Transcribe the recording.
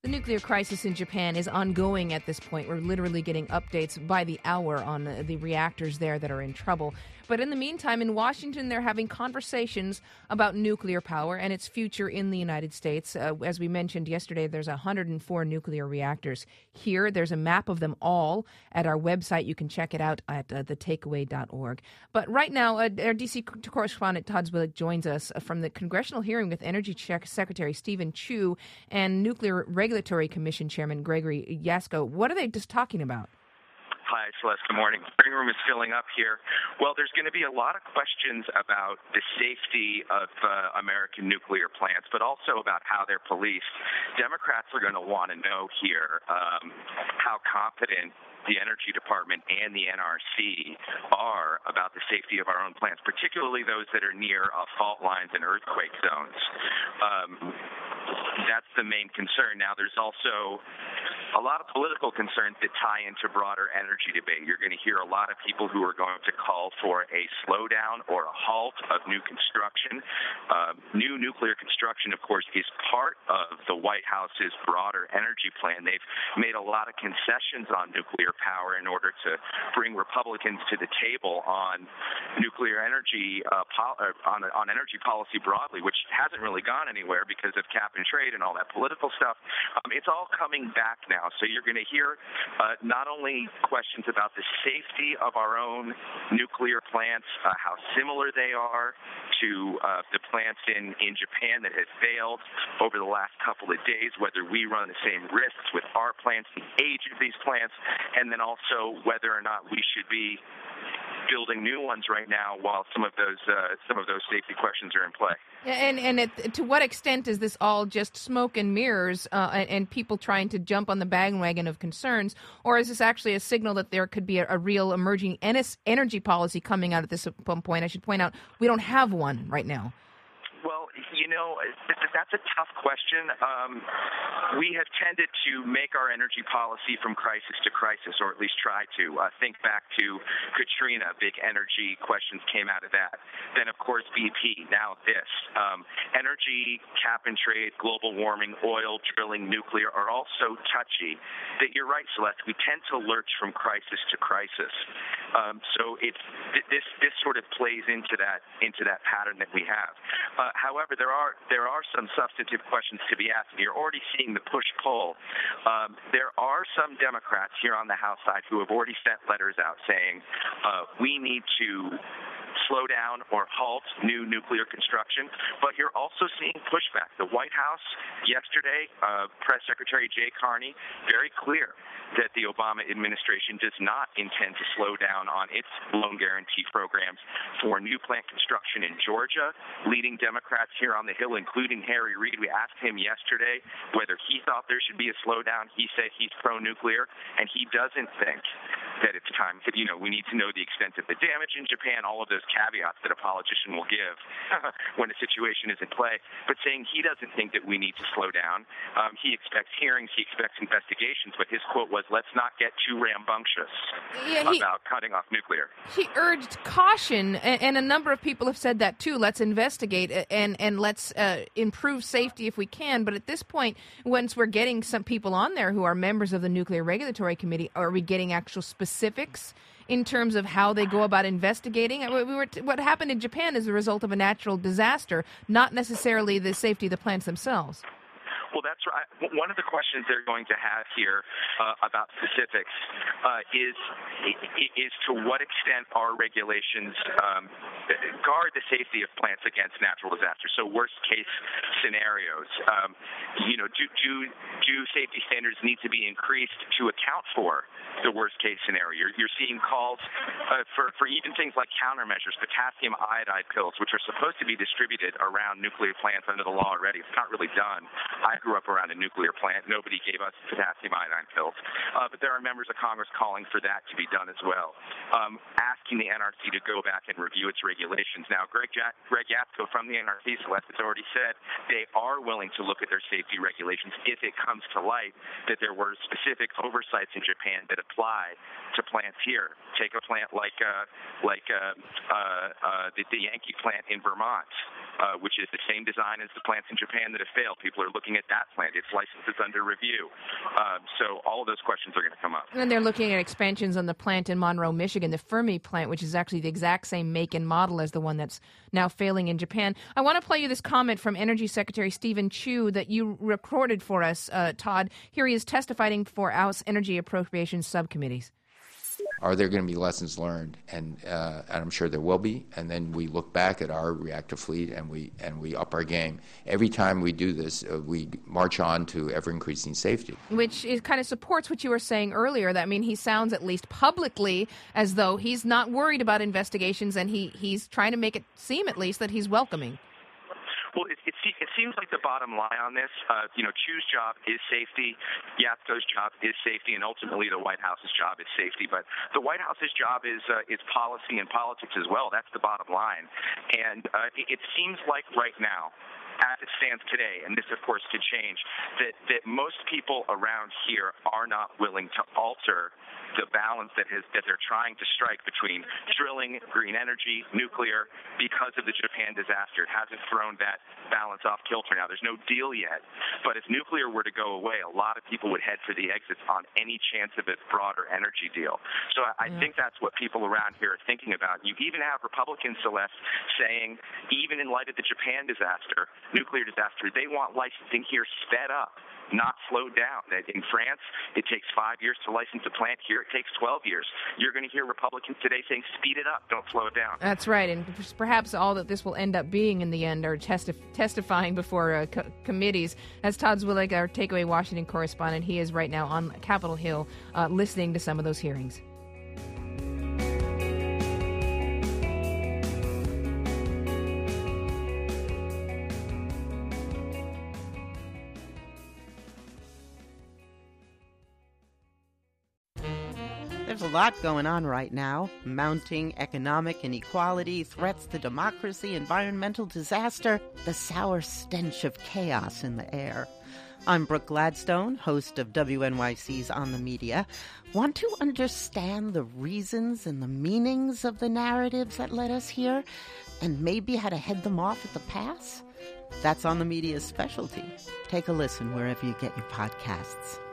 The nuclear crisis in Japan is ongoing at this point. We're literally getting updates by the hour on the reactors there that are in trouble. But in the meantime, in Washington, they're having conversations about nuclear power and its future in the United States. As we mentioned yesterday, there's 104 nuclear reactors here. There's a map of them all at our website. You can check it out at thetakeaway.org. But right now, our D.C. correspondent Todd Zwillich joins us from the congressional hearing with Energy Secretary Stephen Chu and Nuclear Regulatory Commission Chairman Gregory Jaczko. What are they just talking about? Hi, Celeste. Good morning. The hearing room is filling up here. Well, there's going to be a lot of questions about the safety of American nuclear plants, but also about how they're policed. Democrats are going to want to know here how confident the Energy Department and the NRC are about the safety of our own plants, particularly those that are near fault lines and earthquake zones. That's the main concern. Now, there's also a lot of political concerns that tie into broader energy debate. You're going to hear a lot of people who are going to call for a slowdown or a halt of new construction. New nuclear construction, of course, is part of the White House's broader energy plan. They've made a lot of concessions on nuclear power in order to bring Republicans to the table on nuclear energy, on energy policy broadly, which hasn't really gone anywhere because of cap and trade and all that political stuff. It's all coming back now. So you're going to hear not only questions about the safety of our own nuclear plants, how similar they are to the plants in Japan that have failed over the last couple of days, whether we run the same risks with our plants, the age of these plants, and then also whether or not we should be building new ones right now while some of those safety questions are in play. To what extent is this all just smoke and mirrors and people trying to jump on the bandwagon of concerns, or is this actually a signal that there could be a real emerging energy policy coming out at this point? I should point out we don't have one right now. Well, that's a tough question. We have tended to make our energy policy from crisis to crisis, or at least try to. Think back to Katrina, big energy questions came out of that. Then, of course, BP, now this. Energy, cap and trade, global warming, oil, drilling, nuclear are all so touchy that you're right, Celeste, we tend to lurch from crisis to crisis. So this sort of plays into that pattern that we have. However, there are some substantive questions to be asked. You're already seeing the push-pull. There are some Democrats here on the House side who have already sent letters out saying we need to slow down or halt new nuclear construction, but you're also seeing pushback. The White House yesterday, Press Secretary Jay Carney, very clear that the Obama administration does not intend to slow down on its loan guarantee programs for new plant construction in Georgia. Leading Democrats here on the Hill, including Harry Reid, we asked him yesterday whether he thought there should be a slowdown. He said he's pro-nuclear, and he doesn't think that it's time. We need to know the extent of the damage in Japan, all of those caveats that a politician will give when a situation is in play, but saying he doesn't think that we need to slow down. He expects hearings, he expects investigations, but his quote was, let's not get too rambunctious about cutting off nuclear. He urged caution, and a number of people have said that too. Let's investigate and let's improve safety if we can. But at this point, once we're getting some people on there who are members of the Nuclear Regulatory Committee, are we getting actual specifics in terms of how they go about investigating? What happened in Japan is a result of a natural disaster, not necessarily the safety of the plants themselves. Well, that's right. One of the questions they're going to have here about specifics is to what extent our regulations guard the safety of plants against natural disasters. So worst case scenarios. Do safety standards need to be increased to account for the worst case scenario? You're seeing calls for even things like countermeasures, potassium iodide pills, which are supposed to be distributed around nuclear plants under the law already. It's not really done. I grew up around a nuclear plant. Nobody gave us potassium iodine pills. But there are members of Congress calling for that to be done as well, asking the NRC to go back and review its regulations. Now, Greg Jaczko from the NRC, Celeste, has already said they are willing to look at their safety regulations if it comes to light that there were specific oversights in Japan that apply to plants here. Take a plant like the Yankee plant in Vermont. which is the same design as the plants in Japan that have failed. People are looking at that plant. Its license is under review. So all of those questions are going to come up. And they're looking at expansions on the plant in Monroe, Michigan, the Fermi plant, which is actually the exact same make and model as the one that's now failing in Japan. I want to play you this comment from Energy Secretary Stephen Chu that you recorded for us, Todd. Here he is testifying for House Energy Appropriations Subcommittees. Are there going to be lessons learned? And I'm sure there will be. And then we look back at our reactor fleet and we up our game. Every time we do this, we march on to ever-increasing safety. Which is kind of supports what you were saying earlier. That, I mean, he sounds at least publicly as though he's not worried about investigations, and he's trying to make it seem at least that he's welcoming. Well, it seems like the bottom line on this, Chu's job is safety, Yapko's job is safety, and ultimately the White House's job is safety. But the White House's job is policy and politics as well. That's the bottom line. And it seems like right now, as it stands today, and this, of course, could change, that most people around here are not willing to alter the balance that they're trying to strike between drilling, green energy, nuclear, because of the Japan disaster. It hasn't thrown that balance off kilter now. There's no deal yet. But if nuclear were to go away, a lot of people would head for the exits on any chance of a broader energy deal. So I think that's what people around here are thinking about. You even have Republicans, Celeste, saying, even in light of the Japan disaster, nuclear disaster, they want licensing here sped up, not slowed down. In France, it takes 5 years to license a plant. Here, it takes 12 years. You're going to hear Republicans today saying, speed it up, don't slow it down. That's right, and perhaps all that this will end up being in the end are testifying before committees. As Todd Zwillig, our Takeaway Washington correspondent, he is right now on Capitol Hill listening to some of those hearings. There's a lot going on right now. Mounting economic inequality, threats to democracy, environmental disaster, the sour stench of chaos in the air. I'm Brooke Gladstone, host of WNYC's On the Media. Want to understand the reasons and the meanings of the narratives that led us here, and maybe how to head them off at the pass? That's On the Media's specialty. Take a listen wherever you get your podcasts.